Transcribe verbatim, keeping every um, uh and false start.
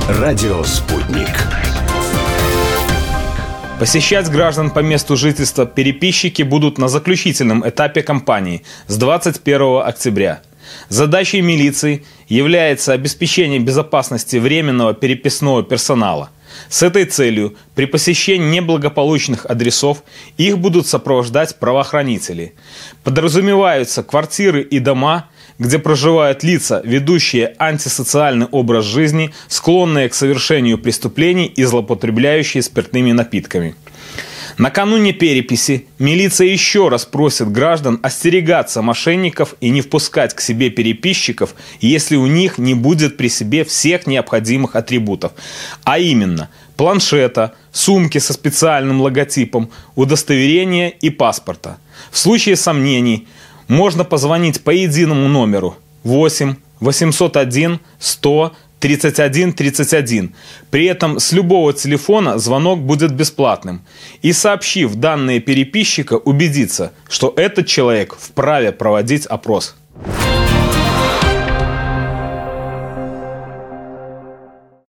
Радио «Спутник». Посещать граждан по месту жительства переписчики будут на заключительном этапе кампании с двадцать первого октября. Задачей милиции является обеспечение безопасности временного переписного персонала. С этой целью при посещении неблагополучных адресов их будут сопровождать правоохранители. Подразумеваются квартиры и дома, где проживают лица, ведущие антисоциальный образ жизни, склонные к совершению преступлений и злоупотребляющие спиртными напитками. Накануне переписи милиция еще раз просит граждан остерегаться мошенников и не впускать к себе переписчиков, если у них не будет при себе всех необходимых атрибутов, а именно планшета, сумки со специальным логотипом, удостоверения и паспорта. В случае сомнений можно позвонить по единому номеру восемь восемьсот один сто тридцать один тридцать один. При этом с любого телефона звонок будет бесплатным. И сообщив данные переписчика, убедиться, что этот человек вправе проводить опрос.